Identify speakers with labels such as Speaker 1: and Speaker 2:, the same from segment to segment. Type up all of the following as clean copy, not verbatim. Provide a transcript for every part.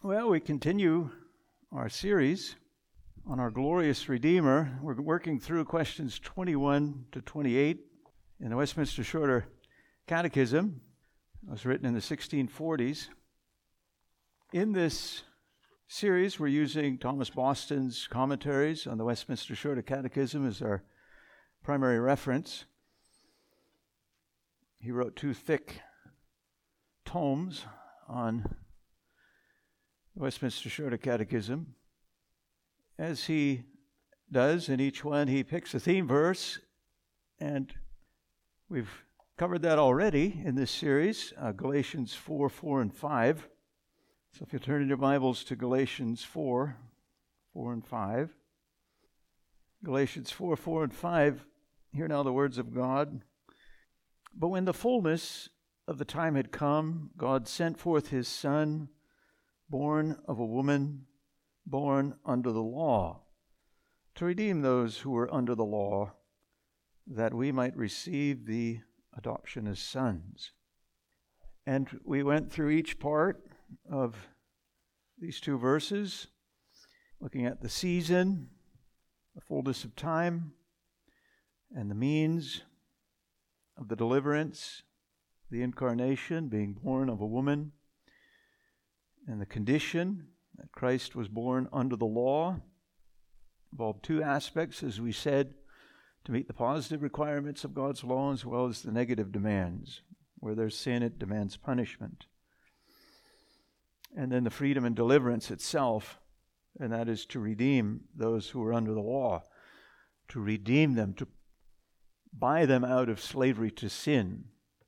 Speaker 1: Well, we continue our series on our glorious Redeemer. We're working through questions 21 to 28 in the Westminster Shorter Catechism. It was written in the 1640s. In this series, we're using Thomas Boston's commentaries on the Westminster Shorter Catechism as our primary reference. He wrote 2 thick tomes on the Westminster Shorter Catechism. As he does in each one, he picks a theme verse, and we've covered that already in this series, Galatians 4, 4, and 5. So if you turn in your Bibles to Galatians 4, 4, and 5. Galatians 4, 4, and 5, hear now the words of God. But when the fullness of the time had come, God sent forth his Son, born of a woman, born under the law, to redeem those who were under the law, that we might receive the adoption as sons. And we went through each part of these 2 verses, looking at the season, the fullness of time, and the means of the deliverance, the incarnation, being born of a woman, and the condition that Christ was born under the law involved 2 aspects, as we said, to meet the positive requirements of God's law as well as the negative demands. Where there's sin, it demands punishment. And then the freedom and deliverance itself, and that is to redeem those who are under the law, to redeem them, to buy them out of slavery to sin,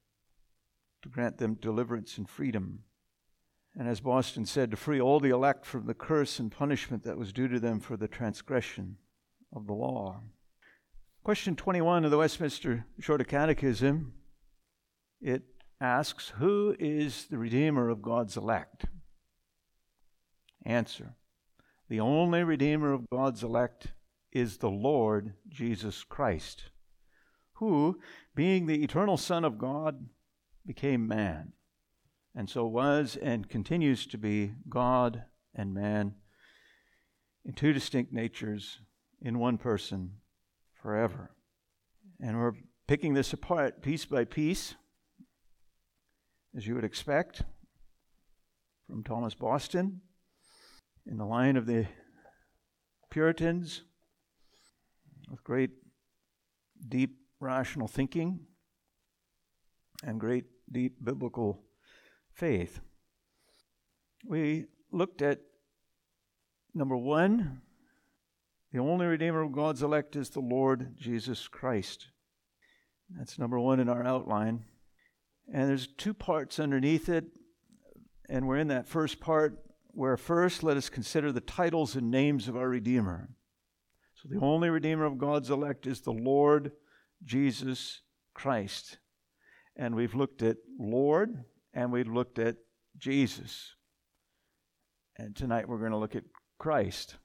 Speaker 1: to grant them deliverance and freedom. And as Boston said, to free all the elect from the curse and punishment that was due to them for the transgression of the law. Question 21 of the Westminster Shorter Catechism, it asks, who is the Redeemer of God's elect? Answer, the only Redeemer of God's elect is the Lord Jesus Christ, who, being the eternal Son of God, became man, and so was and continues to be God and man in 2 distinct natures in one person forever. And we're picking this apart piece by piece, as you would expect, from Thomas Boston, in the line of the Puritans, with great, deep, rational thinking and great, deep biblical faith. We looked at number 1, the only Redeemer of God's elect is the Lord Jesus Christ. That's number 1 in our outline. And there's 2 parts underneath it, and we're in that first part where first let us consider the titles and names of our Redeemer. So the only Redeemer of God's elect is the Lord Jesus Christ. And we've looked at Lord, and we've looked at Jesus. And tonight we're going to look at Christ.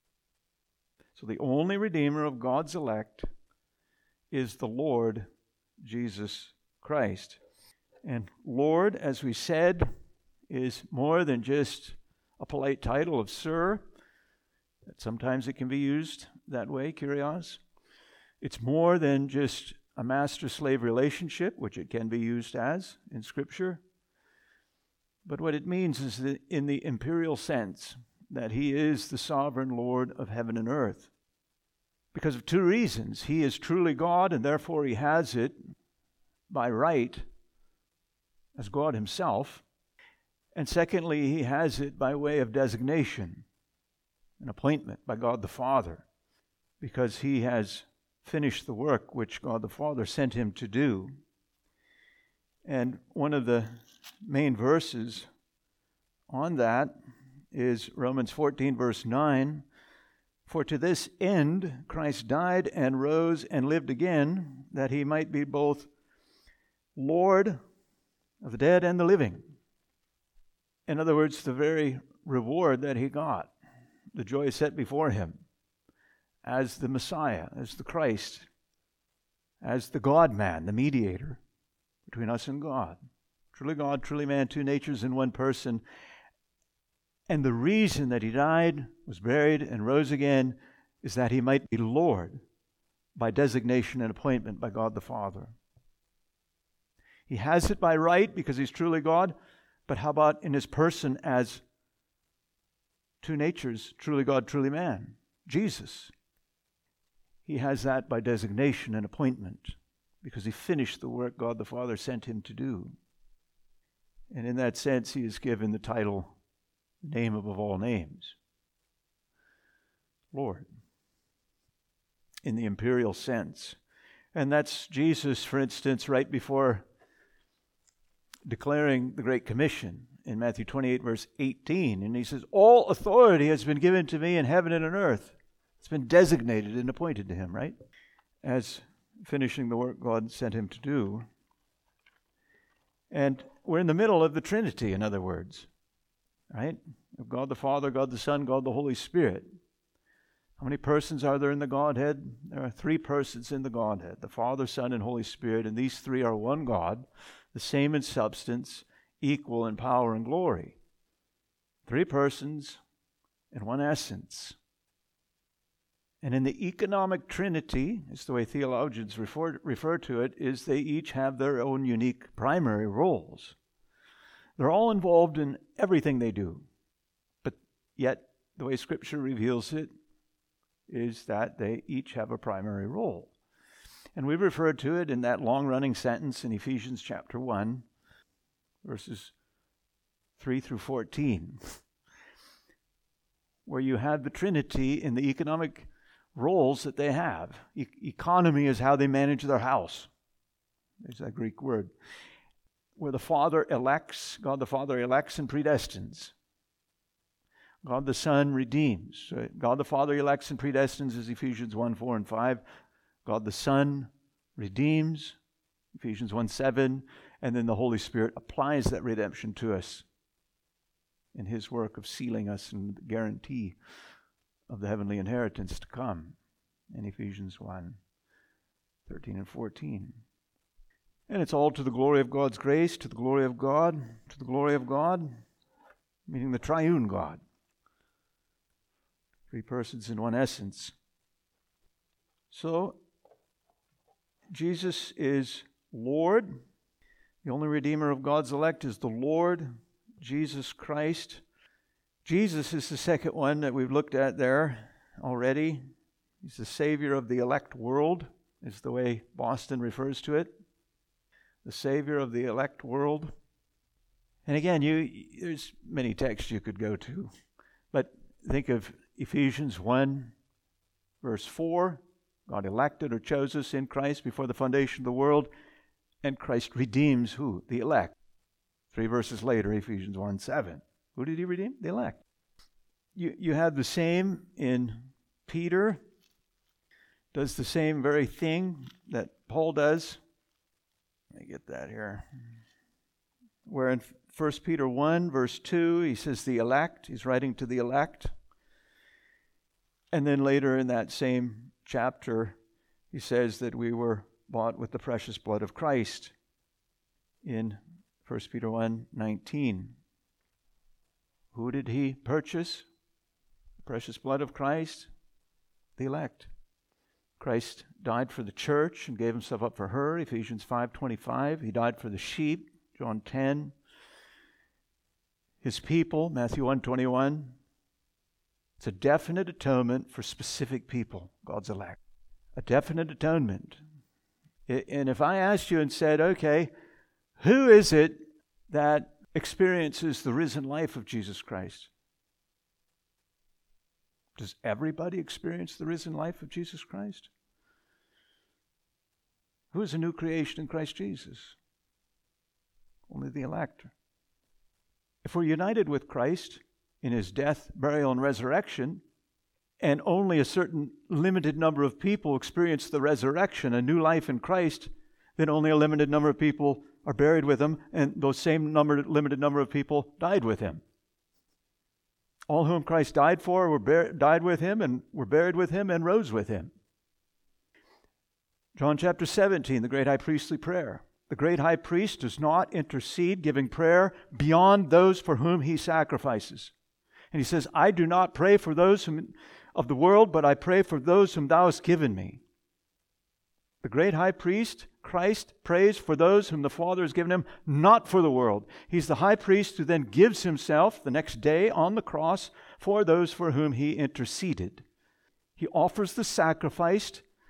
Speaker 1: So the only Redeemer of God's elect is the Lord Jesus Christ. And Lord, as we said, is more than just a polite title of Sir. Sometimes it can be used that way, Kyrios. It's more than just a master-slave relationship, which it can be used as in Scripture. But what it means is that in the imperial sense, that he is the sovereign Lord of heaven and earth. Because of 2 reasons. He is truly God, and therefore he has it by right as God himself. And secondly, he has it by way of designation, an appointment by God the Father, because he has finished the work which God the Father sent him to do. And one of the main verses on that is Romans 14, verse 9. For to this end Christ died and rose and lived again, that he might be both Lord of the dead and the living. In other words, the very reward that he got, the joy set before him as the Messiah, as the Christ, as the God-man, the mediator between us and God. Truly God, truly man, 2 natures in one person. And the reason that he died, was buried, and rose again is that he might be Lord by designation and appointment by God the Father. He has it by right because he's truly God, but how about in his person as two natures, truly God, truly man? Jesus. He has that by designation and appointment because he finished the work God the Father sent him to do. And in that sense, he is given the title, name above all names, Lord, in the imperial sense. And that's Jesus, for instance, right before declaring the Great Commission in Matthew 28, verse 18. And he says, all authority has been given to me in heaven and on earth. It's been designated and appointed to him, right? As finishing the work God sent him to do. And we're in the middle of the Trinity, in other words, right? God the Father, God the Son, God the Holy Spirit. How many persons are there in the Godhead? There are 3 persons in the Godhead, the Father, Son, and Holy Spirit, and these 3 are one God, the same in substance, equal in power and glory. 3 persons and one essence. And in the economic Trinity, is the way theologians refer to it, is they each have their own unique primary roles. They're all involved in everything they do. But yet, the way Scripture reveals it is that they each have a primary role. And we referred to it in that long-running sentence in Ephesians chapter 1, verses 3 through 14, where you have the Trinity in the economic roles that they have. Economy is how they manage their house. There's that Greek word. Where the Father elects, God the Father elects and predestines. God the Son redeems. God the Father elects and predestines is Ephesians 1, 4, and 5. God the Son redeems, Ephesians 1, 7. And then the Holy Spirit applies that redemption to us in his work of sealing us and the guarantee of the heavenly inheritance to come in Ephesians 1, 13 and 14. And it's all to the glory of God's grace, to the glory of God, meaning the triune God. 3 persons in one essence. So, Jesus is Lord. The only Redeemer of God's elect is the Lord, Jesus Christ. Jesus is the second one that we've looked at there already. He's the Savior of the elect world, is the way Boston refers to it. The Savior of the elect world. And again, there's many texts you could go to, but think of Ephesians 1, verse 4. God elected or chose us in Christ before the foundation of the world, and Christ redeems who? The elect. 3 verses later, Ephesians 1, 7. Who did he redeem? The elect. You have the same in Peter. Does the same very thing that Paul does. Let me get that here. Where in 1 Peter 1, verse 2, he says the elect. He's writing to the elect. And then later in that same chapter, he says that we were bought with the precious blood of Christ in 1 Peter 1, 19. Who did he purchase? The precious blood of Christ? The elect. Christ died for the church and gave himself up for her, Ephesians 5:25. He died for the sheep, John 10. His people, Matthew 1:21. It's a definite atonement for specific people, God's elect. A definite atonement. And if I asked you and said, okay, who is it that experiences the risen life of Jesus Christ? Does everybody experience the risen life of Jesus Christ? Who is a new creation in Christ Jesus? Only the elect. If we're united with Christ in his death, burial, and resurrection, and only a certain limited number of people experience the resurrection, a new life in Christ, then only a limited number of people are buried with him, and those same limited number of people died with him. All whom Christ died for died with him, and were buried with him, and rose with him. John chapter 17, the great high priestly prayer. The great high priest does not intercede, giving prayer beyond those for whom he sacrifices. And he says, I do not pray for those of the world, but I pray for those whom thou hast given me. The great high priest, Christ, prays for those whom the Father has given him, not for the world. He's the high priest who then gives himself the next day on the cross for those for whom he interceded. He offers the sacrifice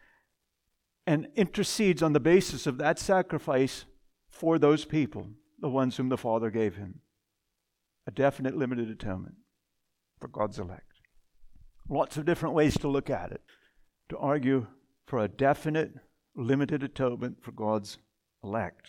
Speaker 1: and intercedes on the basis of that sacrifice for those people, the ones whom the Father gave him. A definite limited atonement for God's elect. Lots of different ways to look at it. To argue for a definite limited atonement for God's elect.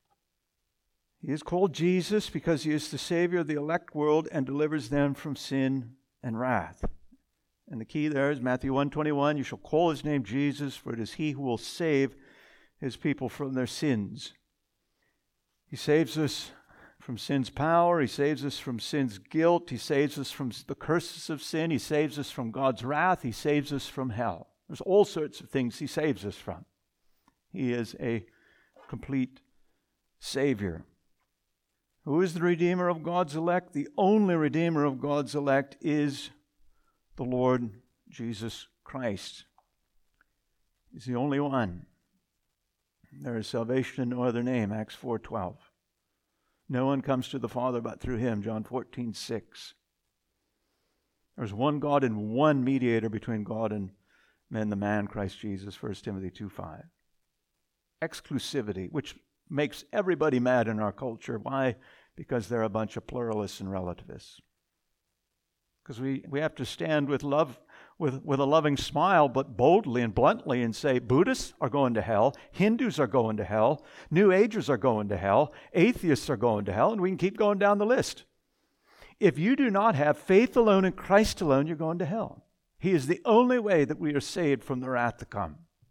Speaker 1: He is called Jesus because he is the Savior of the elect world and delivers them from sin and wrath. And the key there is Matthew 1:21, you shall call his name Jesus, for it is he who will save his people from their sins. He saves us from sin's power. He saves us from sin's guilt. He saves us from the curses of sin. He saves us from God's wrath. He saves us from hell. There's all sorts of things he saves us from. He is a complete Savior. Who is the Redeemer of God's elect? The only Redeemer of God's elect is the Lord Jesus Christ. He's the only one. There is salvation in no other name, Acts 4:12. No one comes to the Father but through him, John 14:6. There's one God and one mediator between God and men, the man Christ Jesus, 1 Timothy 2:5. Exclusivity, which makes everybody mad in our culture. Why? Because they're a bunch of pluralists and relativists. Because we have to stand with love, with a loving smile, but boldly and bluntly, and say Buddhists are going to hell, Hindus are going to hell, New Agers are going to hell, atheists are going to hell, and we can keep going down the list. If you do not have faith alone in Christ alone, you're going to hell. He is the only way that we are saved from the wrath to come.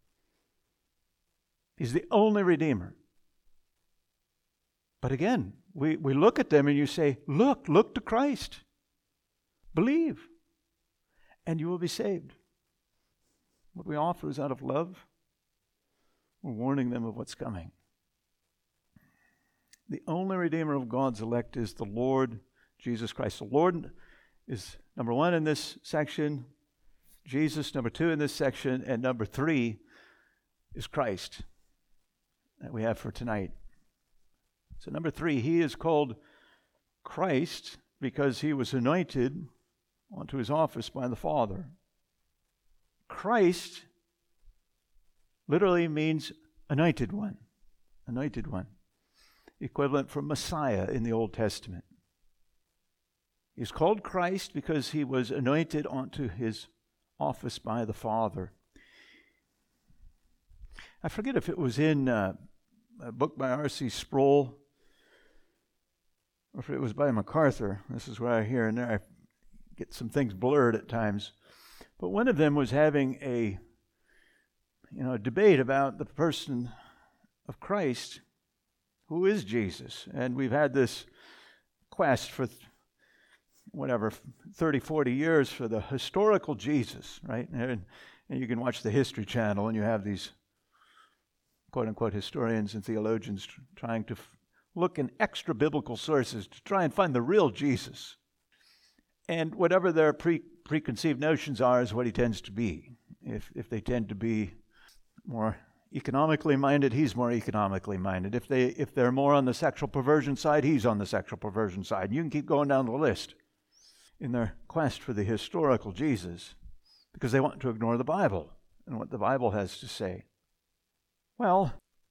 Speaker 1: He's the only Redeemer. But again, we look at them and you say, look to Christ. Believe, and you will be saved. What we offer is out of love. We're warning them of what's coming. The only Redeemer of God's elect is the Lord Jesus Christ. The Lord is number one in this section, Jesus number two in this section, and number three is Christ that we have for tonight. So number three, he is called Christ because he was anointed onto his office by the Father. Christ literally means anointed one. Anointed one. Equivalent for Messiah in the Old Testament. He's called Christ because he was anointed onto his office by the Father. I forget if it was in a book by R.C. Sproul or if it was by MacArthur. This is where I hear and there I get some things blurred at times. But one of them was having a debate about the person of Christ. Who is Jesus? And we've had this quest for 30, 40 years for the historical Jesus, right? And you can watch the History Channel and you have these quote-unquote historians and theologians trying to look in extra-biblical sources to try and find the real Jesus. And whatever their preconceived notions are is what he tends to be. If they tend to be more economically minded, he's more economically minded. If they're more on the sexual perversion side, he's on the sexual perversion side. You can keep going down the list in their quest for the historical Jesus because they want to ignore the Bible and what the Bible has to say. Well,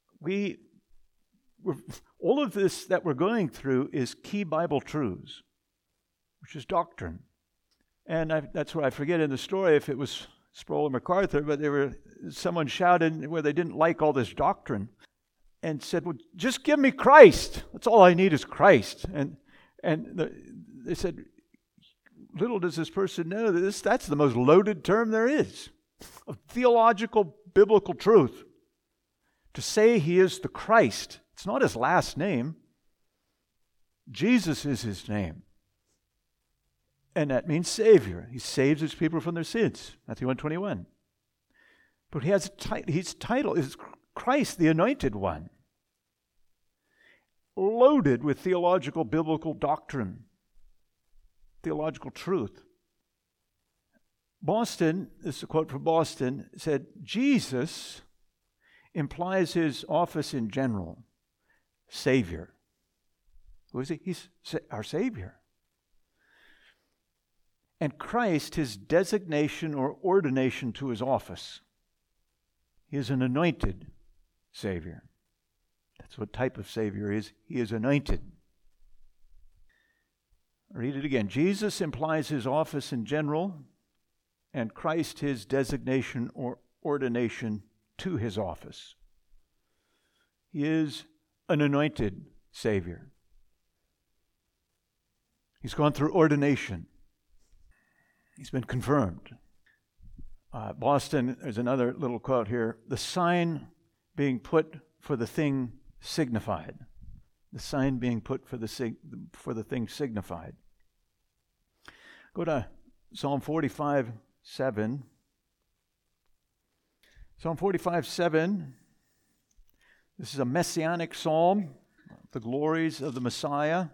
Speaker 1: all of this that we're going through is key Bible truths, which is doctrine. And that's where I forget in the story if it was Sproul or MacArthur, but someone shouted where they didn't like all this doctrine and said, well, just give me Christ. That's all I need is Christ. And they said, little does this person know that that's the most loaded term there is of theological, biblical truth. To say he is the Christ, it's not his last name. Jesus is his name. And that means Savior. He saves his people from their sins. Matthew 1:21. But his title is Christ, the Anointed One. Loaded with theological, biblical doctrine. theological truth. Boston, this is a quote from Boston, said, Jesus implies his office in general, Savior. Who is he? He's our Savior. And Christ, his designation or ordination to his office. He is an anointed Savior. That's what type of Savior he is. He is anointed. I'll read it again. Jesus implies his office in general, and Christ his designation or ordination to his office. He is an anointed Savior. He's gone through ordination. He's been confirmed. Boston, there's another little quote here. The sign being put for the thing signified. The sign being put for the thing signified. Go to Psalm 45:7. Psalm 45:7. This is a messianic psalm, the glories of the Messiah.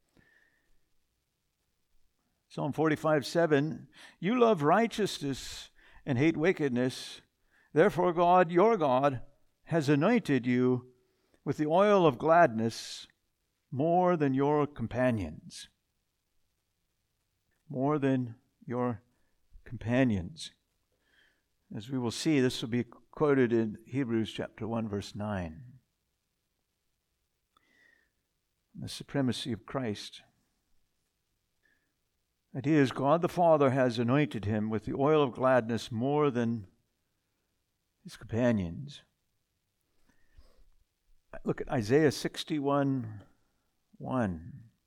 Speaker 1: Psalm 45:7. You love righteousness and hate wickedness. Therefore God, your God, has anointed you with the oil of gladness more than your companions. More than your companions. As we will see, this will be quoted in Hebrews chapter 1, verse 9. The supremacy of Christ. The idea is God the Father has anointed him with the oil of gladness more than his companions. Look at Isaiah 61:1.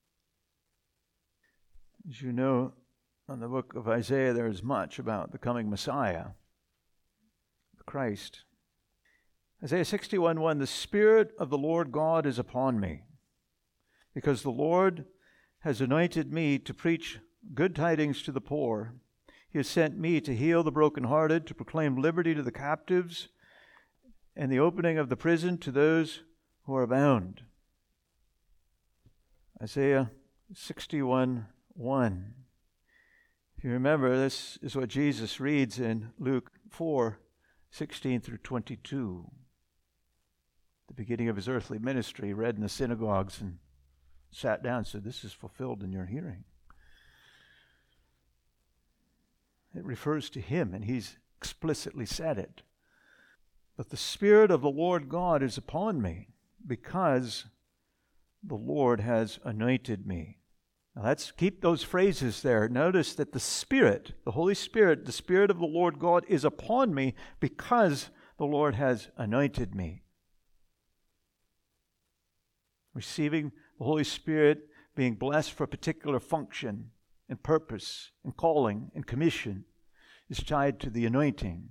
Speaker 1: As you know, in the book of Isaiah, there is much about the coming Messiah, the Christ. Isaiah 61:1, the Spirit of the Lord God is upon me, because the Lord has anointed me to preach good tidings to the poor. He has sent me to heal the brokenhearted, to proclaim liberty to the captives, and the opening of the prison to those who are bound. Isaiah 61:1. If you remember, this is what Jesus reads in Luke 4:16 through 22. The beginning of his earthly ministry, read in the synagogues and sat down and said, this is fulfilled in your hearing. It refers to him, and he's explicitly said it. But the Spirit of the Lord God is upon me, because the Lord has anointed me. Now let's keep those phrases there. Notice that the Spirit, the Holy Spirit, the Spirit of the Lord God is upon me because the Lord has anointed me. Receiving the Holy Spirit, being blessed for a particular function and purpose and calling and commission, is tied to the anointing.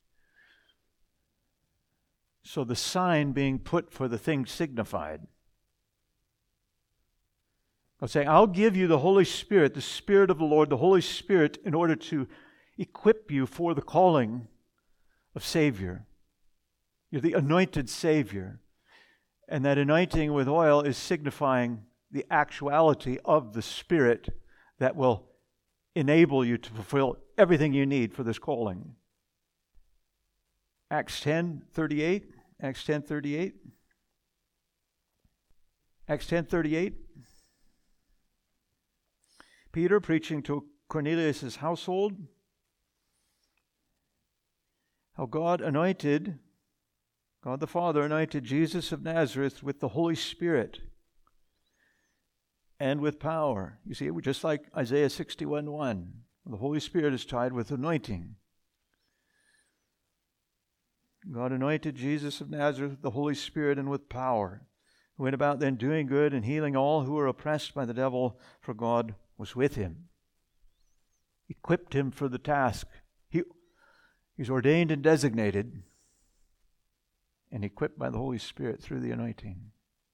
Speaker 1: So the sign being put for the thing signified. I'll say, I'll give you the Holy Spirit, the Spirit of the Lord, the Holy Spirit, in order to equip you for the calling of Savior. You're the anointed Savior. And that anointing with oil is signifying the actuality of the Spirit that will enable you to fulfill everything you need for this calling. Acts 10:38. Acts 10:38. Acts 10:38. Peter preaching to Cornelius' household. How God the Father anointed Jesus of Nazareth with the Holy Spirit and with power. You see, just like Isaiah 61:1, the Holy Spirit is tied with anointing. God anointed Jesus of Nazareth with the Holy Spirit and with power, who went about then doing good and healing all who were oppressed by the devil, for God was with him. Equipped him for the task. He's ordained and designated and equipped by the Holy Spirit through the anointing.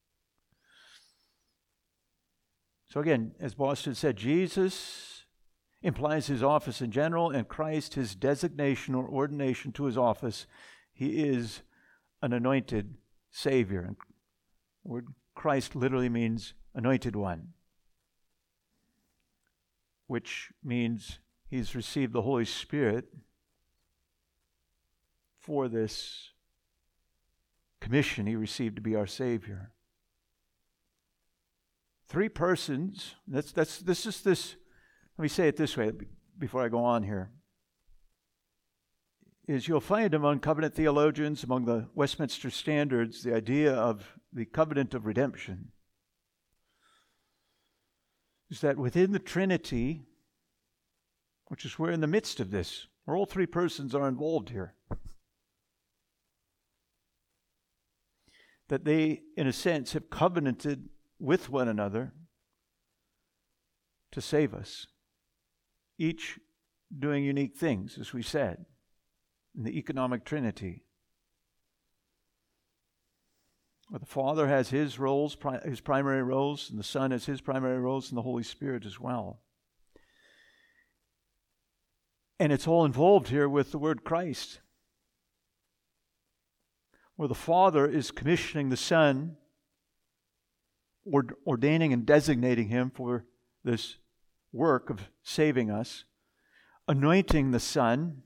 Speaker 1: So again, as Boston said, Jesus implies his office in general, and Christ his designation or ordination to his office. He is an anointed Savior. And the word Christ literally means anointed one. which means he's received the Holy Spirit for this commission he received to be our Savior. Three persons. Let me say it this way before I go on here. Is you'll find among covenant theologians, among the Westminster Standards, the idea of the covenant of redemption. Is that within the Trinity, which is we're in the midst of this, where all three persons are involved here, that they, in a sense, have covenanted with one another to save us, each doing unique things, as we said, in the economic Trinity. Where the Father has his roles, his primary roles, and the Son has his primary roles, and the Holy Spirit as well. And it's all involved here with the word Christ, where the Father is commissioning the Son, ordaining and designating him for this work of saving us, anointing the Son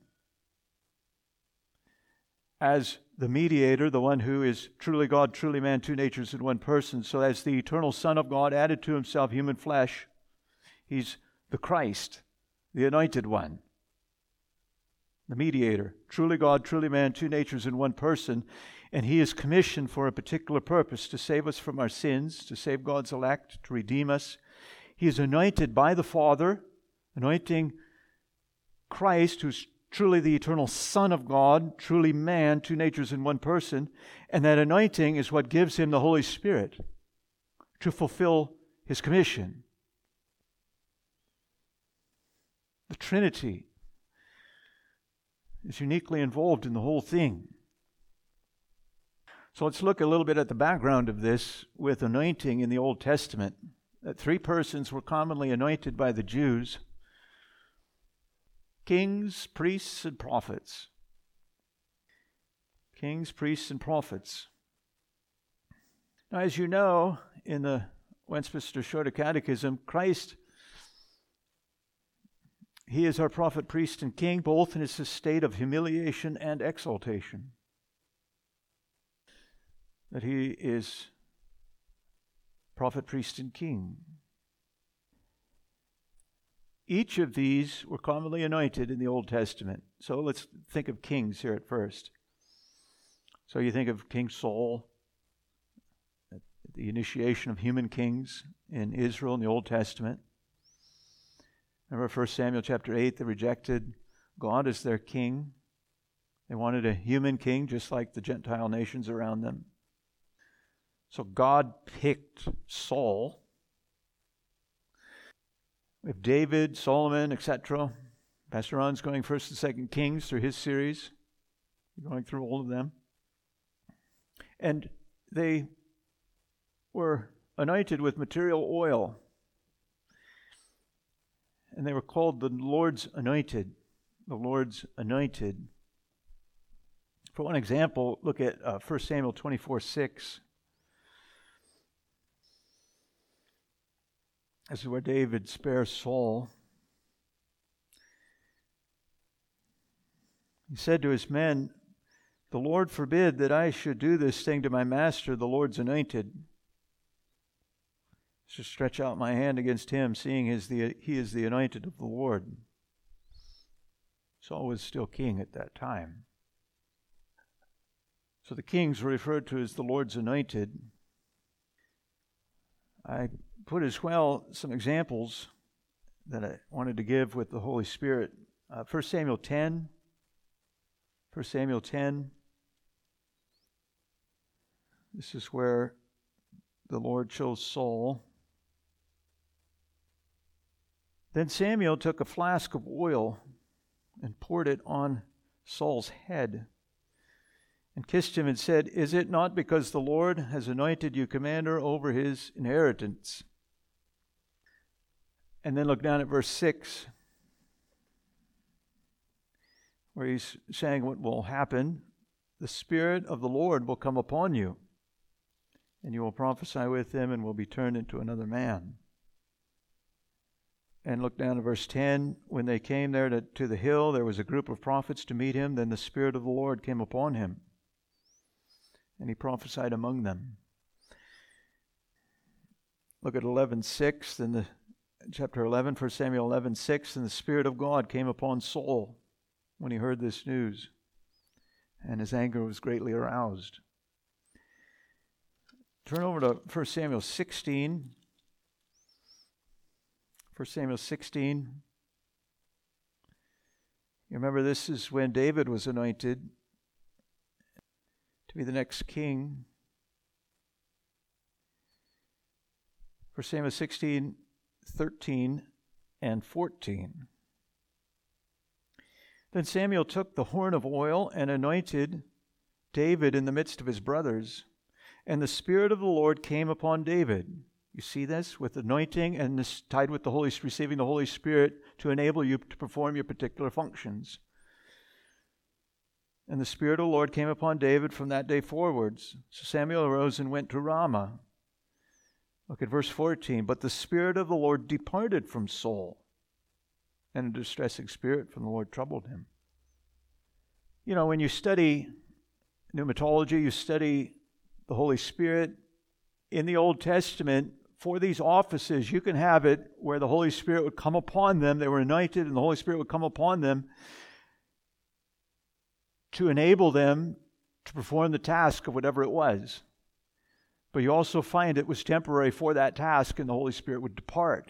Speaker 1: as the mediator, the one who is truly God, truly man, two natures in one person. So as the eternal Son of God added to himself human flesh, he's the Christ, the anointed one, the mediator, truly God, truly man, two natures in one person. And he is commissioned for a particular purpose, to save us from our sins, to save God's elect, to redeem us. He is anointed by the Father, anointing Christ, who's truly the eternal Son of God, truly man, two natures in one person. And that anointing is what gives him the Holy Spirit to fulfill his commission. The Trinity is uniquely involved in the whole thing. So let's look a little bit at the background of this with anointing in the Old Testament. That three persons were commonly anointed by the Jews: kings, priests, and prophets. Kings, priests, and prophets. Now, as you know, in the Westminster Shorter Catechism, Christ, he is our prophet, priest, and king, both in his state of humiliation and exaltation. That he is prophet, priest, and king. Each of these were commonly anointed in the Old Testament. So let's think of kings here at first. So you think of King Saul, the initiation of human kings in Israel in the Old Testament. Remember 1 Samuel chapter 8, they rejected God as their king. They wanted a human king just like the Gentile nations around them. So God picked Saul. We have David, Solomon, etc. Pastor Ron's going 1st and 2nd Kings through his series. We're going through all of them. And they were anointed with material oil. And they were called the Lord's anointed. The Lord's anointed. For one example, look at 1 Samuel 24:6. This is where David spares Saul. He said to his men, "The Lord forbid that I should do this thing to my master, the Lord's anointed. To stretch out my hand against him, seeing he is the anointed of the Lord." Saul was still king at that time. So the kings were referred to as the Lord's anointed. I put as well some examples that I wanted to give with the Holy Spirit. 1 Samuel 10. 1 Samuel 10. This is where the Lord chose Saul. Then Samuel took a flask of oil and poured it on Saul's head and kissed him and said, "Is it not because the Lord has anointed you commander over his inheritance?" And then look down at verse 6, where he's saying what will happen. The Spirit of the Lord will come upon you, and you will prophesy with him and will be turned into another man. And look down at verse 10. When they came there to the hill, there was a group of prophets to meet him. Then the Spirit of the Lord came upon him, and he prophesied among them. Look at 11:6 in the chapter 11, 1 Samuel 11:6. And the Spirit of God came upon Saul when he heard this news, and his anger was greatly aroused. Turn over to 1 Samuel 16. 1 Samuel 16. You remember, this is when David was anointed to be the next king. 1 Samuel 16, 13 and 14. Then Samuel took the horn of oil and anointed David in the midst of his brothers, and the Spirit of the Lord came upon David. You see this with anointing, and this tied with the receiving the Holy Spirit to enable you to perform your particular functions. And the Spirit of the Lord came upon David from that day forwards. So Samuel arose and went to Ramah. Look at verse 14. But the Spirit of the Lord departed from Saul, and a distressing spirit from the Lord troubled him. You know, when you study pneumatology, you study the Holy Spirit. In the Old Testament, for these offices, you can have it where the Holy Spirit would come upon them. They were anointed, and the Holy Spirit would come upon them to enable them to perform the task of whatever it was. But you also find it was temporary for that task, and the Holy Spirit would depart,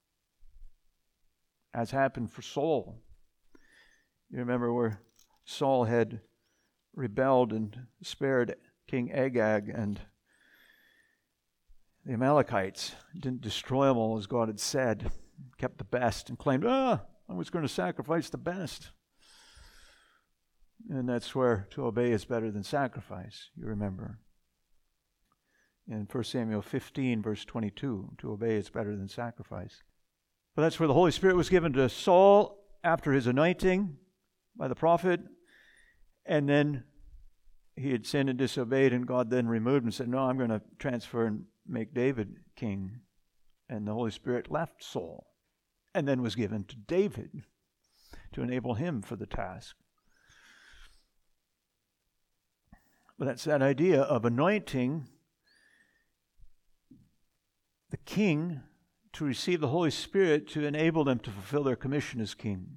Speaker 1: as happened for Saul. You remember where Saul had rebelled and spared King Agag, and the Amalekites didn't destroy them all as God had said, kept the best, and claimed, I was going to sacrifice the best. And that's where to obey is better than sacrifice, you remember. In 1 Samuel 15, verse 22, to obey is better than sacrifice. But that's where the Holy Spirit was given to Saul after his anointing by the prophet, and then he had sinned and disobeyed, and God then removed him and said, no, I'm going to transfer and make David king. And the Holy Spirit left Saul and then was given to David to enable him for the task. But that's that idea of anointing the king to receive the Holy Spirit to enable them to fulfill their commission as king.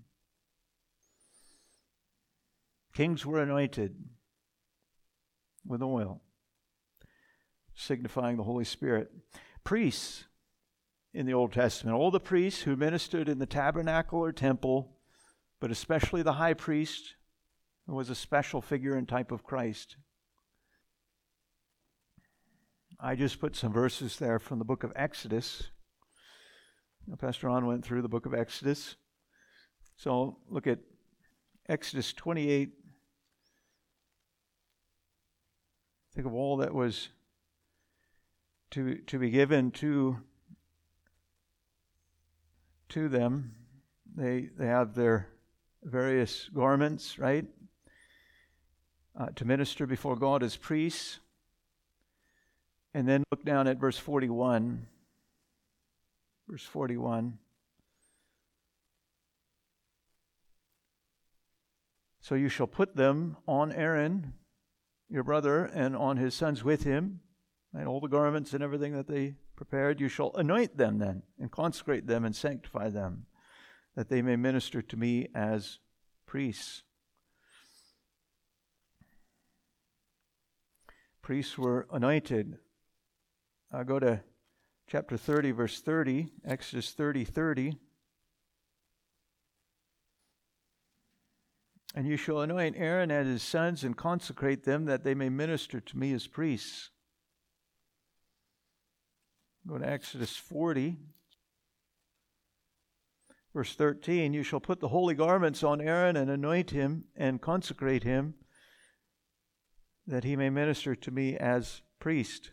Speaker 1: Kings were anointed with oil, signifying the Holy Spirit. Priests in the Old Testament, all the priests who ministered in the tabernacle or temple, but especially the high priest, who was a special figure and type of Christ. I just put some verses there from the book of Exodus. Pastor Ron went through the book of Exodus. So look at Exodus 28. Think of all that was to be given to them. They have their various garments, right? To minister before God as priests. And then look down at verse 41. Verse 41. So you shall put them on Aaron, your brother, and on his sons with him, and all the garments and everything that they prepared. You shall anoint them then, and consecrate them, and sanctify them, that they may minister to me as priests. Priests were anointed. I'll go to chapter 30, verse 30, Exodus 30:30. And you shall anoint Aaron and his sons and consecrate them that they may minister to me as priests. Go to Exodus 40, verse 13. You shall put the holy garments on Aaron and anoint him and consecrate him that he may minister to me as priest.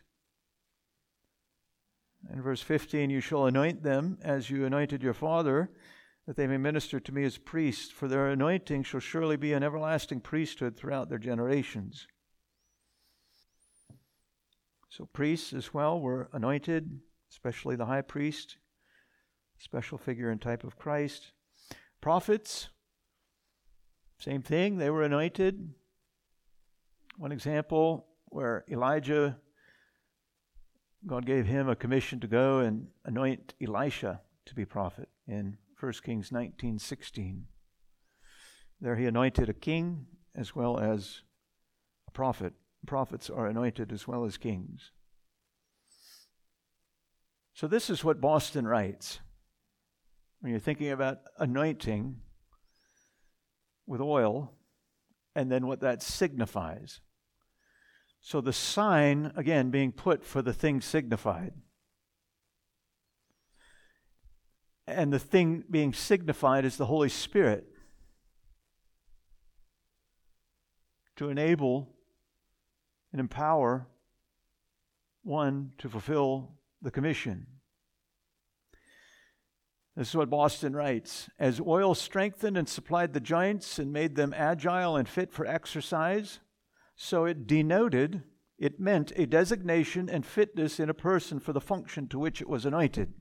Speaker 1: In verse 15, you shall anoint them as you anointed your father, that they may minister to me as priests, for their anointing shall surely be an everlasting priesthood throughout their generations. So priests as well were anointed, especially the high priest. special figure and type of Christ. Prophets, same thing, they were anointed. One example where Elijah, God gave him a commission to go and anoint Elisha to be prophet in 1 Kings 19:16. There he anointed a king as well as a prophet. Prophets are anointed as well as kings. So this is what Boston writes. When you're thinking about anointing with oil, and then what that signifies. So the sign, again, being put for the thing signified. And the thing being signified is the Holy Spirit to enable and empower one to fulfill the commission. This is what Boston writes. As oil strengthened and supplied the joints and made them agile and fit for exercise, so it meant a designation and fitness in a person for the function to which it was anointed.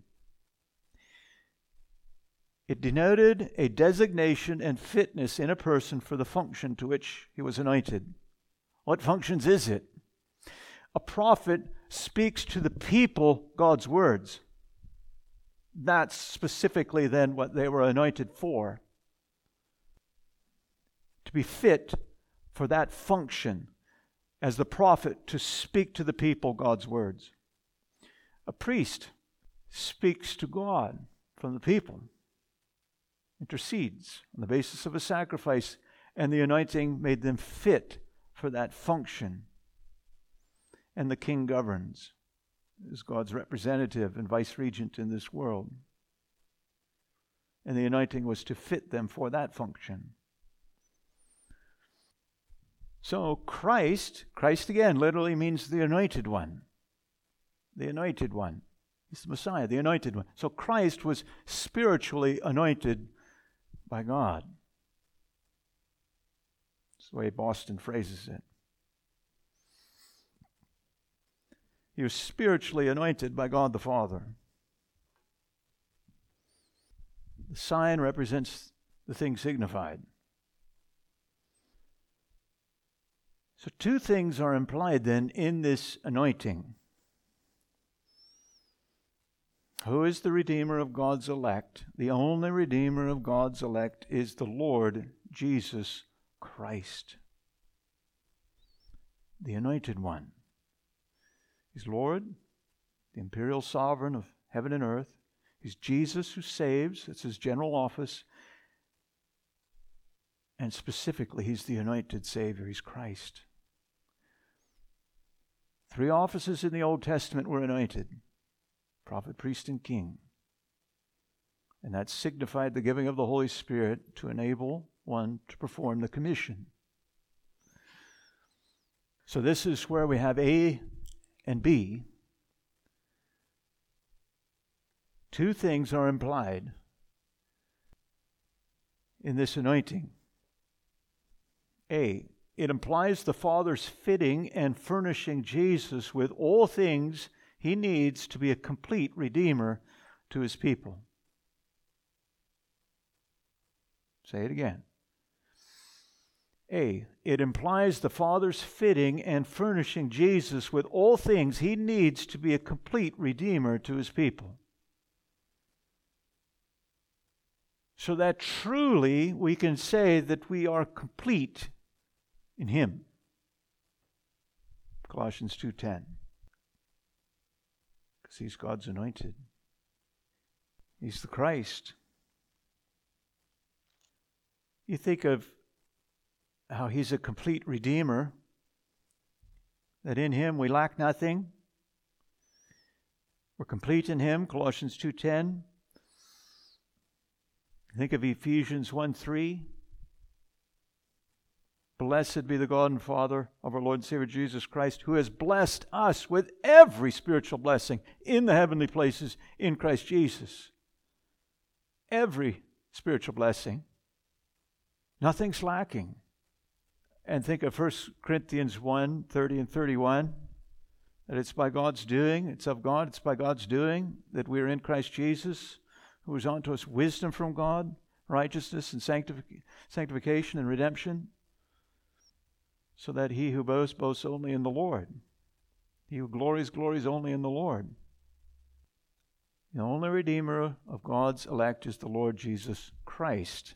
Speaker 1: It denoted a designation and fitness in a person for the function to which he was anointed. What functions is it? A prophet speaks to the people God's words. That's specifically then what they were anointed for. To be fit for that function as the prophet, to speak to the people God's words. A priest speaks to God from the people, intercedes on the basis of a sacrifice, and the anointing made them fit for that function. And the king governs as God's representative and vice-regent in this world. And the anointing was to fit them for that function. So Christ again literally means the anointed one. The anointed one. He's the Messiah, the anointed one. So Christ was spiritually anointed by God. That's the way Boston phrases it. He was spiritually anointed by God the Father. The sign represents the thing signified. So two things are implied then in this anointing. Who is the Redeemer of God's elect? The only Redeemer of God's elect is the Lord Jesus Christ, the Anointed One. He's Lord, the imperial sovereign of heaven and earth. He's Jesus who saves. It's his general office. And specifically, he's the anointed Savior. He's Christ. 3 offices in the Old Testament were anointed: prophet, priest, and king. And that signified the giving of the Holy Spirit to enable one to perform the commission. So this is where we have A and B. Two things are implied in this anointing. A, it implies the Father's fitting and furnishing Jesus with all things he needs to be a complete Redeemer to his people. Say it again. A, it implies the Father's fitting and furnishing Jesus with all things he needs to be a complete Redeemer to his people. So that truly we can say that we are complete in him. Colossians 2:10. Because he's God's anointed. He's the Christ. You think of how he's a complete Redeemer, that in him we lack nothing. We're complete in him, Colossians 2:10. Think of Ephesians 1:3. Blessed be the God and Father of our Lord and Savior Jesus Christ, who has blessed us with every spiritual blessing in the heavenly places in Christ Jesus. Every spiritual blessing. Nothing's lacking. And think of 1 Corinthians 1:30 and 31, that it's by God's doing, it's of God, it's by God's doing that we're in Christ Jesus, who is unto us wisdom from God, righteousness and sanctification and redemption, so that he who boasts, boasts only in the Lord. He who glories, glories only in the Lord. The only Redeemer of God's elect is the Lord Jesus Christ,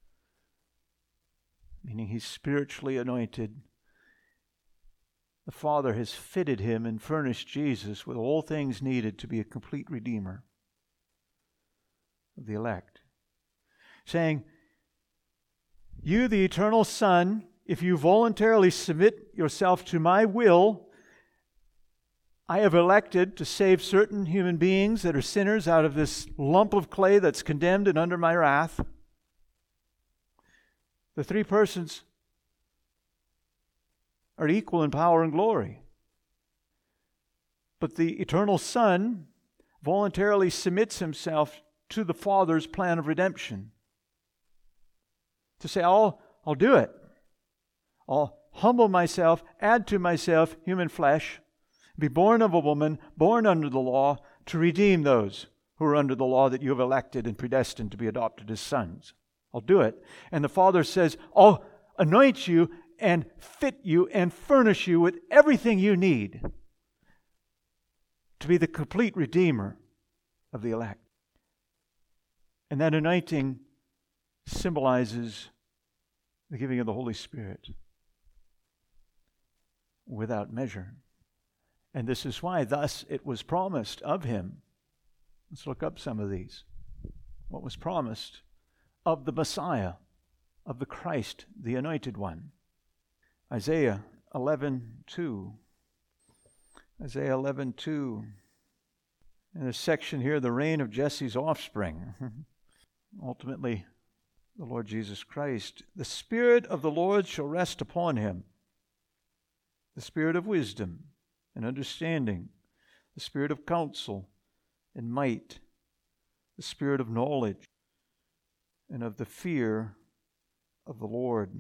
Speaker 1: meaning he's spiritually anointed. The Father has fitted him and furnished Jesus with all things needed to be a complete Redeemer of the elect. Saying, you, the eternal Son, if you voluntarily submit yourself to my will, I have elected to save certain human beings that are sinners out of this lump of clay that's condemned and under my wrath. The three persons are equal in power and glory. But the eternal Son voluntarily submits himself to the Father's plan of redemption. To say, I'll do it. I'll humble myself, add to myself human flesh, be born of a woman, born under the law, to redeem those who are under the law that you have elected and predestined to be adopted as sons. I'll do it. And the Father says, I'll anoint you and fit you and furnish you with everything you need to be the complete Redeemer of the elect. And that anointing symbolizes the giving of the Holy Spirit without measure. And this is why, thus, it was promised of him. Let's look up some of these. What was promised of the Messiah, of the Christ, the Anointed One. Isaiah 11:2. Isaiah 11:2. In this section here, the reign of Jesse's offspring. Ultimately, the Lord Jesus Christ. The Spirit of the Lord shall rest upon him. The Spirit of wisdom and understanding, the Spirit of counsel and might, the Spirit of knowledge and of the fear of the Lord.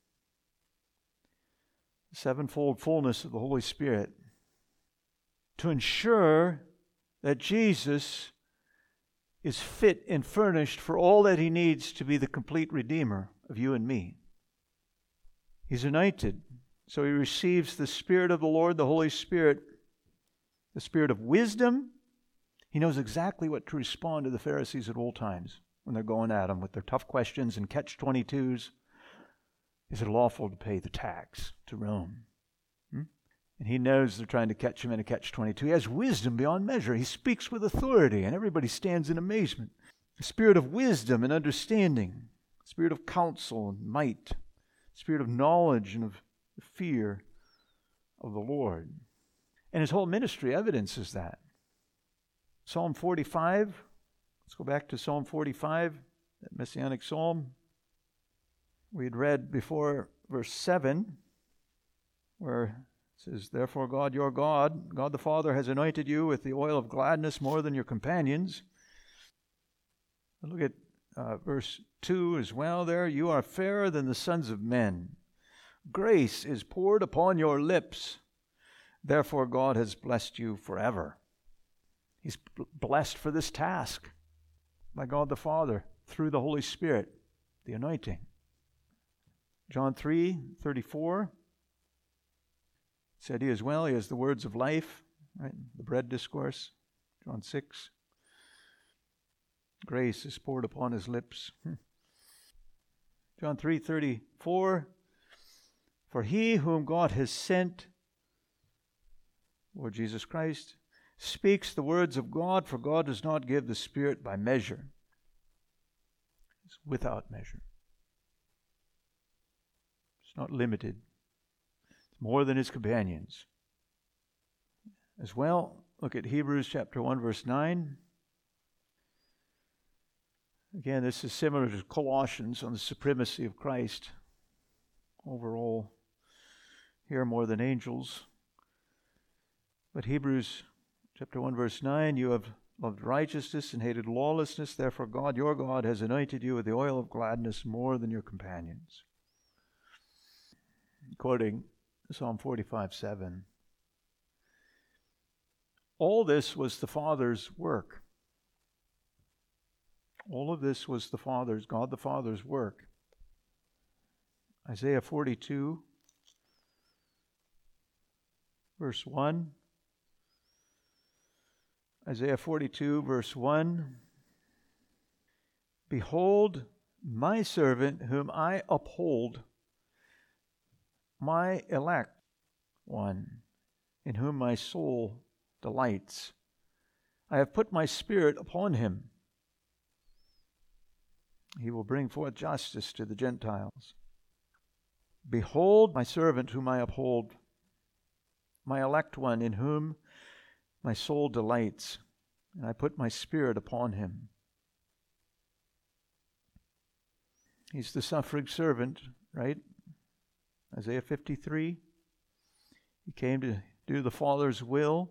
Speaker 1: The sevenfold fullness of the Holy Spirit to ensure that Jesus is fit and furnished for all that he needs to be the complete Redeemer of you and me. He's anointed. So he receives the Spirit of the Lord, the Holy Spirit, the Spirit of wisdom. He knows exactly what to respond to the Pharisees at all times when they're going at him with their tough questions and catch-22s. Is it lawful to pay the tax to Rome? And he knows they're trying to catch him in a catch-22. He has wisdom beyond measure. He speaks with authority, and everybody stands in amazement. The Spirit of wisdom and understanding, Spirit of counsel and might, Spirit of knowledge and of the fear of the Lord. And his whole ministry evidences that. Psalm 45. Let's go back to Psalm 45, that messianic psalm. We had read before verse 7, where it says, therefore God, your God, God the Father, has anointed you with the oil of gladness more than your companions. And look at verse 2 as well there. You are fairer than the sons of men. Grace is poured upon your lips. Therefore God has blessed you forever. He's blessed for this task by God the Father through the Holy Spirit, the anointing. John 3:34 said he as well. He has the words of life, right? The bread discourse. John 6. Grace is poured upon his lips. John 3:34. For he whom God has sent, Lord Jesus Christ, speaks the words of God, for God does not give the Spirit by measure. It's without measure. It's not limited. It's more than his companions. As well, look at Hebrews chapter 1, verse 9. Again, this is similar to Colossians on the supremacy of Christ over all. Here more than angels. But Hebrews chapter 1, verse 9, you have loved righteousness and hated lawlessness. Therefore God, your God, has anointed you with the oil of gladness more than your companions. Quoting Psalm 45:7. All this was the Father's work. All of this was God the Father's work. Isaiah 42, verse 1. Isaiah 42, verse 1. Behold, my servant whom I uphold, my elect one, in whom my soul delights. I have put my spirit upon him. He will bring forth justice to the Gentiles. Behold, my servant whom I uphold, my elect one, in whom my soul delights, and I put my spirit upon him. He's the suffering servant, right? Isaiah 53. He came to do the Father's will.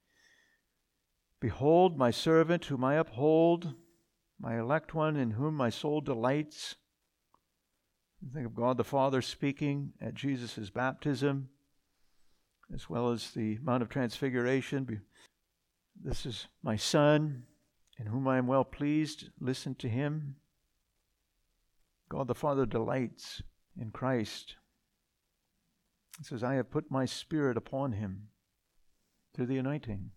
Speaker 1: Behold, my servant whom I uphold, my elect one in whom my soul delights. Think of God the Father speaking at Jesus' baptism, as well as the Mount of Transfiguration. This is my Son, in whom I am well pleased. Listen to him. God the Father delights in Christ. He says, I have put my spirit upon him through the anointing.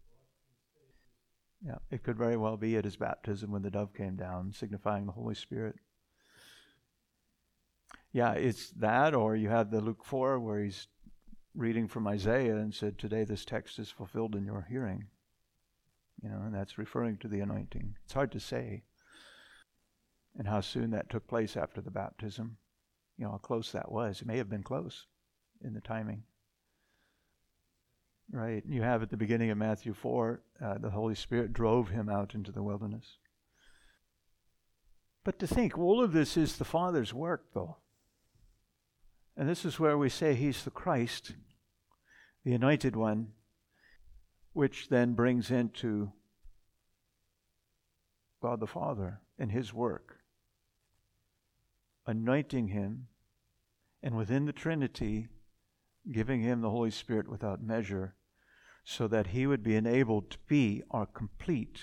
Speaker 1: Yeah, it could very well be at his baptism when the dove came down, signifying the Holy Spirit. Yeah, it's that, or you have the Luke 4 where he's reading from Isaiah and said, today this text is fulfilled in your hearing. And that's referring to the anointing. It's hard to say. And how soon that took place after the baptism. How close that was. It may have been close in the timing. Right. You have at the beginning of Matthew 4, the Holy Spirit drove him out into the wilderness. But to think, all of this is the Father's work, though. And this is where we say he's the Christ, the anointed one, which then brings into God the Father and his work, anointing him, and within the Trinity, giving him the Holy Spirit without measure, so that he would be enabled to be our complete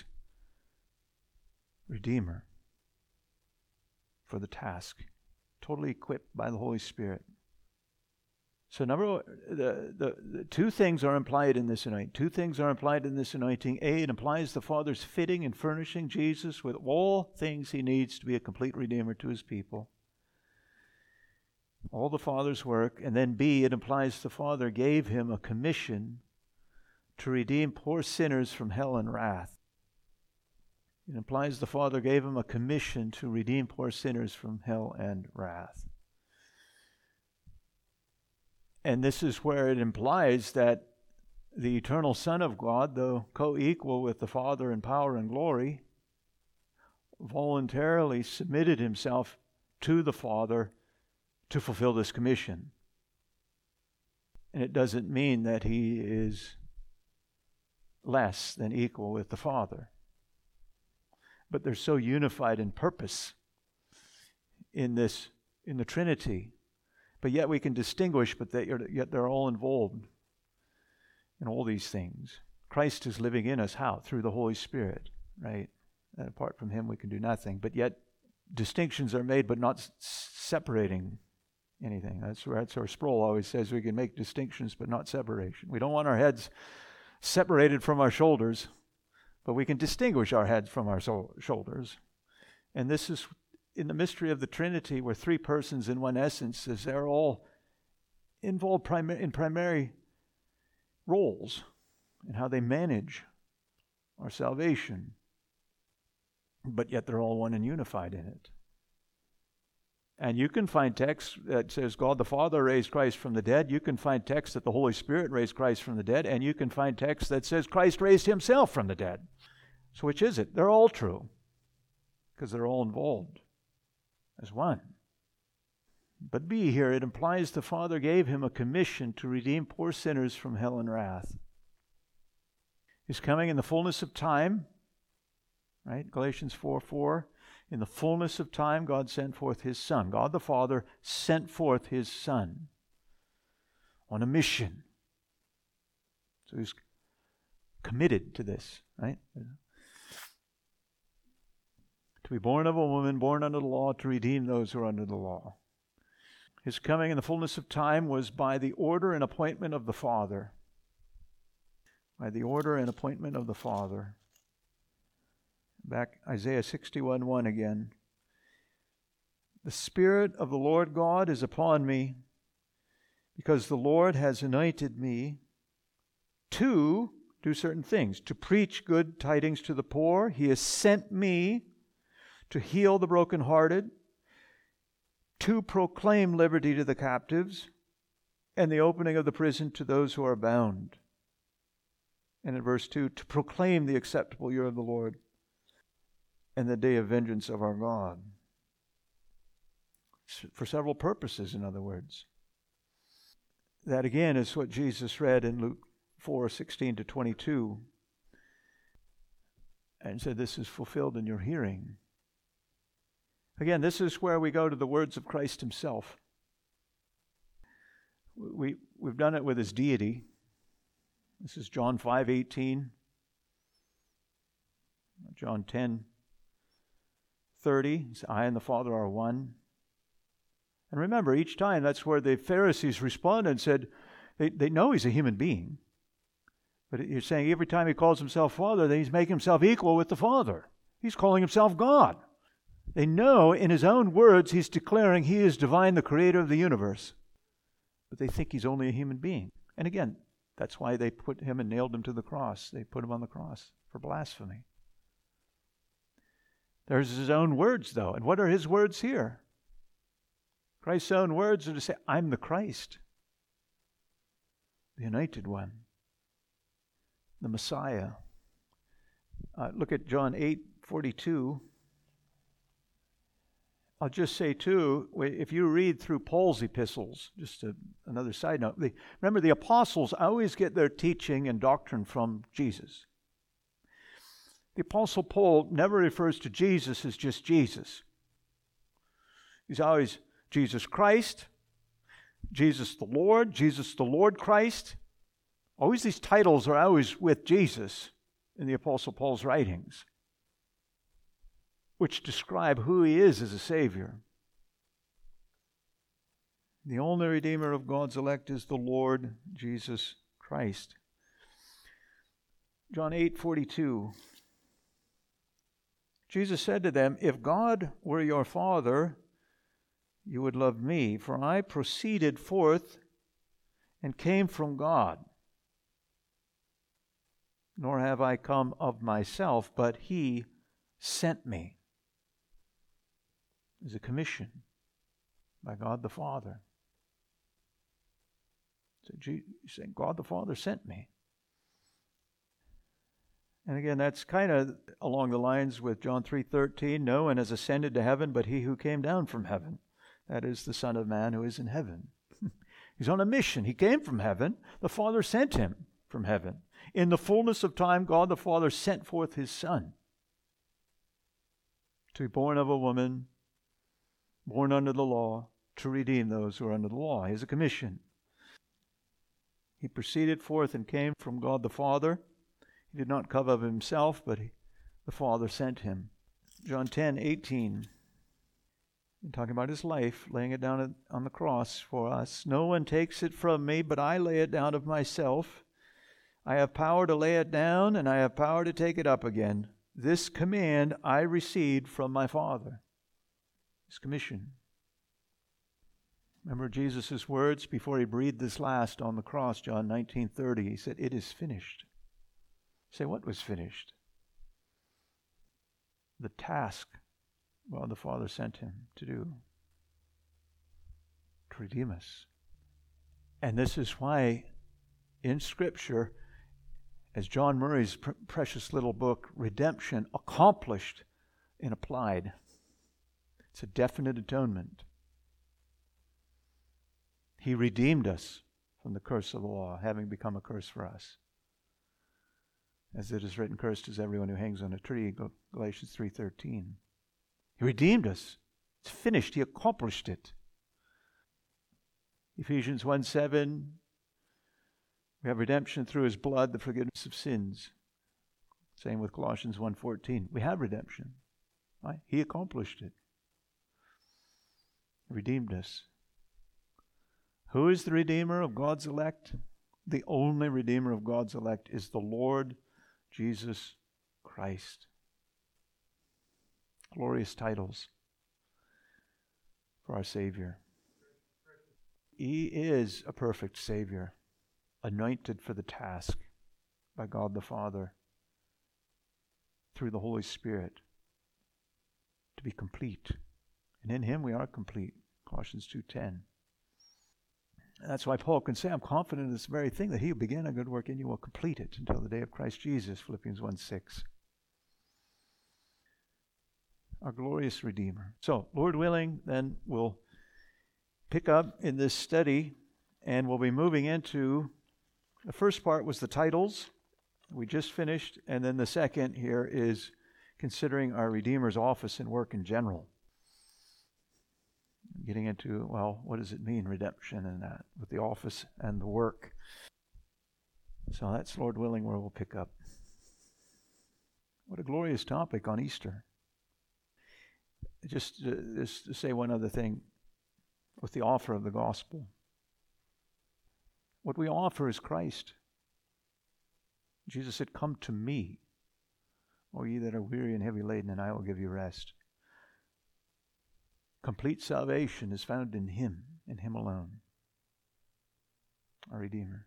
Speaker 1: Redeemer for the task, totally equipped by the Holy Spirit. So the two things are implied in this anointing. Two things are implied in this anointing. A, it implies the Father's fitting and furnishing Jesus with all things he needs to be a complete Redeemer to his people. All the Father's work. And then B, it implies the Father gave him a commission to redeem poor sinners from hell and wrath. It implies the Father gave him a commission to redeem poor sinners from hell and wrath. And this is where it implies that the eternal Son of God, though co-equal with the Father in power and glory, voluntarily submitted himself to the Father to fulfill this commission. And it doesn't mean that he is less than equal with the Father. But they're so unified in purpose in the Trinity. But yet we can distinguish, but yet they're all involved in all these things. Christ is living in us. How? Through the Holy Spirit, right? And apart from him, we can do nothing. But yet distinctions are made, but not separating anything. That's where Sproul always says we can make distinctions, but not separation. We don't want our heads separated from our shoulders, but we can distinguish our heads from our shoulders. And this is in the mystery of the Trinity, where three persons in one essence, as they're all involved in primary roles in how they manage our salvation, but yet they're all one and unified in it. And you can find text that says God the Father raised Christ from the dead. You can find text that the Holy Spirit raised Christ from the dead. And you can find text that says Christ raised himself from the dead. So which is it? They're all true, because they're all involved as one. But B, here it implies the Father gave him a commission to redeem poor sinners from hell and wrath. He's coming in the fullness of time, right? Galatians 4:4. In the fullness of time, God sent forth his Son. God the Father sent forth his Son on a mission. So he's committed to this, right? To be born of a woman, born under the law, to redeem those who are under the law. His coming in the fullness of time was by the order and appointment of the Father. By the order and appointment of the Father. Back Isaiah 61:1 again. The Spirit of the Lord God is upon me, because the Lord has anointed me to do certain things, to preach good tidings to the poor. He has sent me to heal the brokenhearted, to proclaim liberty to the captives, and the opening of the prison to those who are bound. And in verse 2, to proclaim the acceptable year of the Lord and the day of vengeance of our God. For several purposes, in other words. That again is what Jesus read in Luke 4:16-22, and said, this is fulfilled in your hearing. Again, this is where we go to the words of Christ himself. We've done it with his deity. This is John 5:18, John 10:30. I and the Father are one. And remember, each time that's where the Pharisees responded and said, they know he's a human being. But you're saying every time he calls himself Father, then he's making himself equal with the Father. He's calling himself God. They know in his own words he's declaring he is divine, the creator of the universe. But they think he's only a human being. And again, that's why they put him and nailed him to the cross. They put him on the cross for blasphemy. There's his own words, though. And what are his words here? Christ's own words are to say, I'm the Christ, the anointed one, the Messiah. Look at John 8:42. I'll just say, too, if you read through Paul's epistles, just another side note, remember the apostles always get their teaching and doctrine from Jesus. The Apostle Paul never refers to Jesus as just Jesus. He's always Jesus Christ, Jesus the Lord Christ. Always these titles are always with Jesus in the Apostle Paul's writings, which describe who he is as a Savior. The only Redeemer of God's elect is the Lord Jesus Christ. John 8:42. Jesus said to them, if God were your Father, you would love me, for I proceeded forth and came from God. Nor have I come of myself, but he sent me. It's a commission by God the Father. So he's saying, God the Father sent me. And again, that's kind of along the lines with John 3:13. No one has ascended to heaven but he who came down from heaven. That is the Son of Man who is in heaven. He's on a mission. He came from heaven. The Father sent him from heaven. In the fullness of time, God the Father sent forth his Son to be born of a woman, born under the law, to redeem those who are under the law. He has a commission. He proceeded forth and came from God the Father. He did not come of himself, but the Father sent him. John 10:18. Talking about his life, laying it down on the cross for us. No one takes it from me, but I lay it down of myself. I have power to lay it down, and I have power to take it up again. This command I received from my Father. His commission. Remember Jesus' words before he breathed his last on the cross, John 19:30. He said, it is finished. Say, what was finished? The task God the Father sent him to do, to redeem us. And this is why in Scripture, as John Murray's precious little book, Redemption, accomplished and applied. It's a definite atonement. He redeemed us from the curse of the law, having become a curse for us. As it is written, cursed is everyone who hangs on a tree, Galatians 3:13. He redeemed us. It's finished. He accomplished it. Ephesians 1:7. We have redemption through his blood, the forgiveness of sins. Same with Colossians 1:14. We have redemption. Right? He accomplished it. He redeemed us. Who is the Redeemer of God's elect? The only Redeemer of God's elect is the Lord Jesus Christ. Glorious titles for our Savior. He is a perfect Savior, anointed for the task by God the Father through the Holy Spirit to be complete. And in Him we are complete. Colossians 2:10. That's why Paul can say, I'm confident in this very thing, that He who began a good work in you will complete it until the day of Christ Jesus, Philippians 1:6. Our glorious Redeemer. So, Lord willing, then we'll pick up in this study, and we'll be moving into, the first part was the titles we just finished, and then the second here is considering our Redeemer's office and work in general. Getting into, well, what does it mean, redemption, and that, with the office and the work. So that's, Lord willing, where we'll pick up. What a glorious topic on Easter. Just to say one other thing with the offer of the gospel. What we offer is Christ. Jesus said, come to me, O ye that are weary and heavy laden, and I will give you rest. Complete salvation is found in Him, and Him alone, our Redeemer,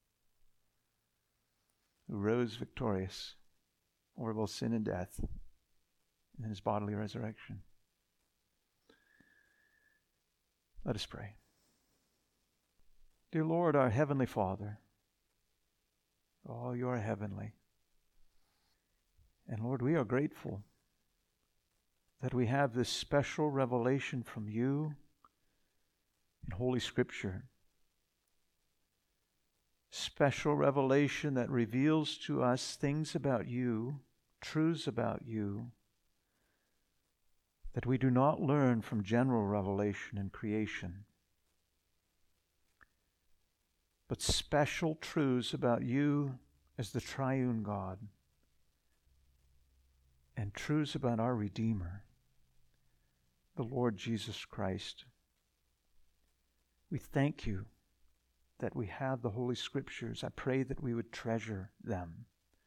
Speaker 1: who rose victorious over both sin and death in His bodily resurrection. Let us pray. Dear Lord, our Heavenly Father, oh, you are heavenly. And Lord, we are grateful that we have this special revelation from you in Holy Scripture. Special revelation that reveals to us things about you, truths about you, that we do not learn from general revelation in creation, but special truths about you as the triune God, and truths about our Redeemer, the Lord Jesus Christ. We thank you that we have the Holy Scriptures. I pray that we would treasure them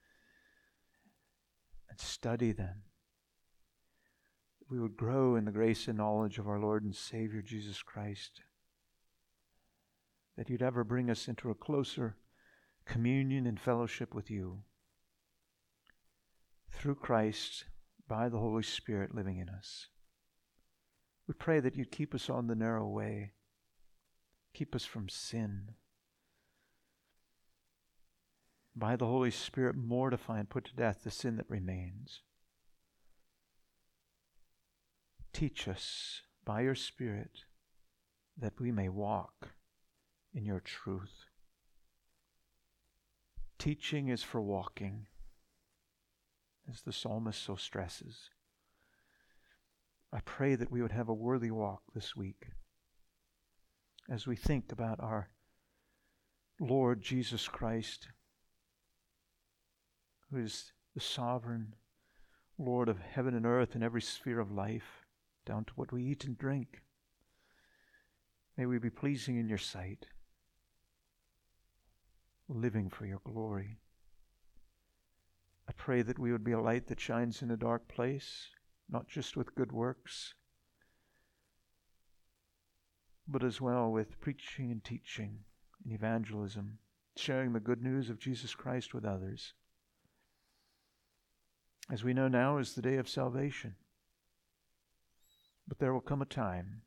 Speaker 1: and study them. We would grow in the grace and knowledge of our Lord and Savior Jesus Christ. That you'd ever bring us into a closer communion and fellowship with you through Christ, by the Holy Spirit living in us. We pray that you'd keep us on the narrow way. Keep us from sin. By the Holy Spirit, mortify and put to death the sin that remains. Teach us by your Spirit that we may walk in your truth. Teaching is for walking, as the psalmist so stresses. I pray that we would have a worthy walk this week as we think about our Lord Jesus Christ, who is the sovereign Lord of heaven and earth and every sphere of life, down to what we eat and drink. May we be pleasing in your sight, living for your glory. I pray that we would be a light that shines in a dark place, not just with good works, but as well with preaching and teaching and evangelism, sharing the good news of Jesus Christ with others. As we know, now is the day of salvation. But there will come a time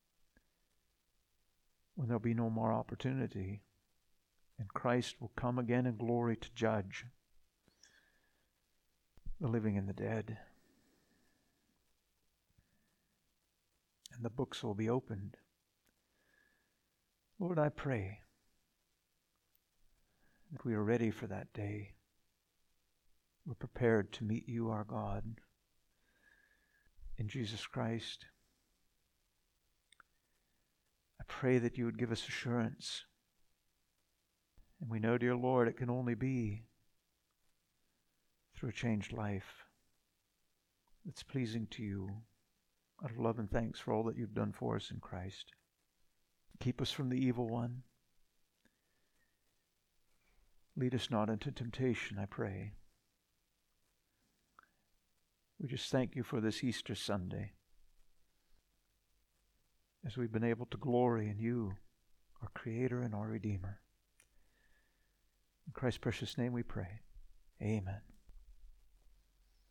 Speaker 1: when there'll be no more opportunity, and Christ will come again in glory to judge the living and the dead. And the books will be opened. Lord, I pray that we are ready for that day. We're prepared to meet you, our God, in Jesus Christ. I pray that you would give us assurance. And we know, dear Lord, it can only be through a changed life. that's pleasing to you, out of love and thanks for all that you've done for us in Christ. Keep us from the evil one. Lead us not into temptation, I pray. We just thank you for this Easter Sunday, as we've been able to glory in you, our Creator and our Redeemer. In Christ's precious name we pray. Amen.